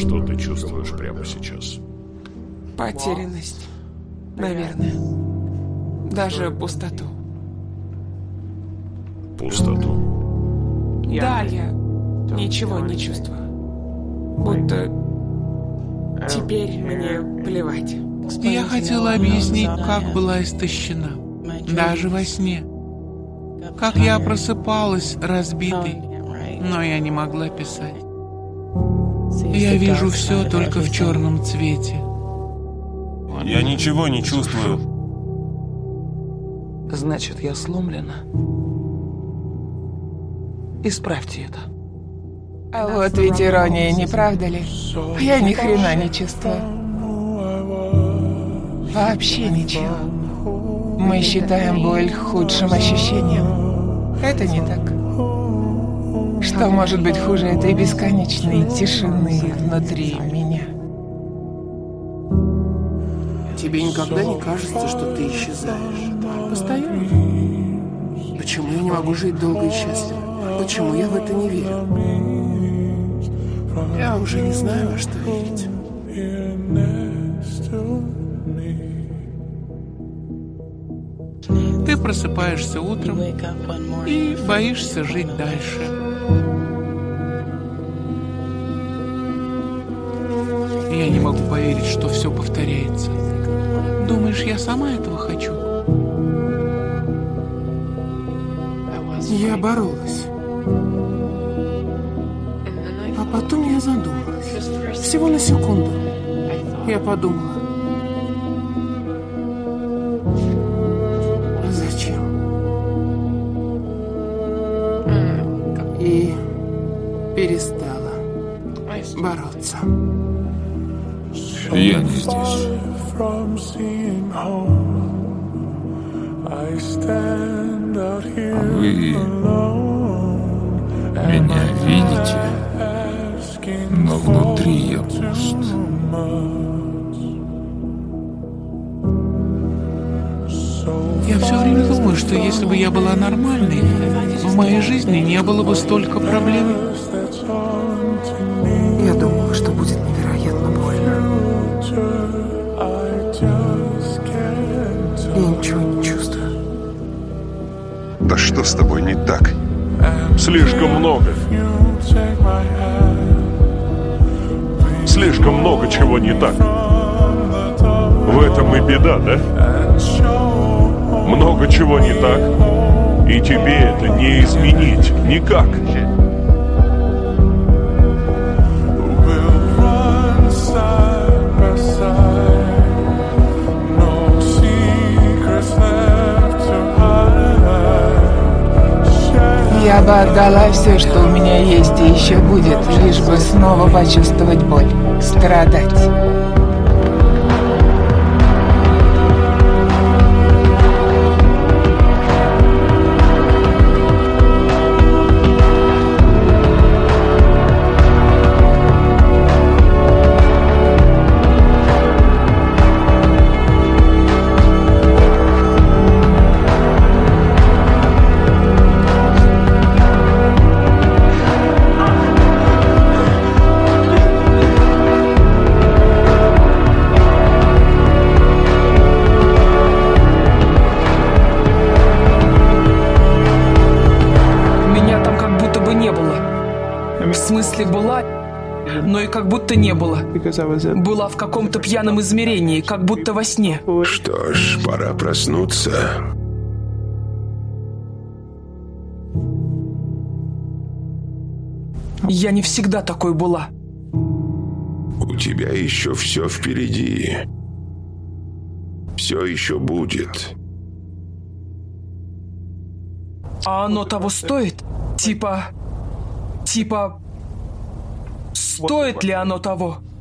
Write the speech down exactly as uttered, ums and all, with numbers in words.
Что ты чувствуешь прямо сейчас? Потерянность, наверное. Даже пустоту. Пустоту? Да, я ничего не чувствую. Будто теперь мне плевать. Я хотела объяснить, как была истощена. Даже во сне. Как я просыпалась разбитой, но я не могла писать. Я вижу все только в черном цвете. Я ничего не чувствую. Значит, я сломлена. Исправьте это. А вот ведь ирония, не правда ли? Я ни хрена не чувствую. Вообще ничего. Мы считаем боль худшим ощущением. Это не так. Что может быть хуже этой бесконечной тишины внутри меня? Тебе никогда не кажется, что ты исчезаешь? Постоянно. Почему я не могу жить долго и счастливо? Почему я в это не верю? Я уже не знаю, во что верить. Ты просыпаешься утром и боишься жить дальше. Я не могу поверить, что все повторяется. Думаешь, я сама этого хочу? Я боролась. А потом я задумалась. Всего на секунду. Я подумала. Зачем? И перестала бороться. Я не здесь. Вы меня видите, но внутри я пуст. Я все время думаю, что если бы я была нормальной, в моей жизни не было бы столько проблем. Я думала, что будет невероятно больно. Я ничего не чувствую. Да что с тобой не так? Слишком много. Слишком много чего не так. В этом и беда, да? Много чего не так, и тебе это не изменить никак. Я бы отдала все, что у меня есть и еще будет, лишь бы снова почувствовать боль, страдать. В смысле была, но и как будто не было. Была в каком-то пьяном измерении, как будто во сне. Что ж, пора проснуться. Я не всегда такой была. У тебя еще все впереди. Все еще будет. А оно того стоит? Типа... Типа... Стоит ли оно того?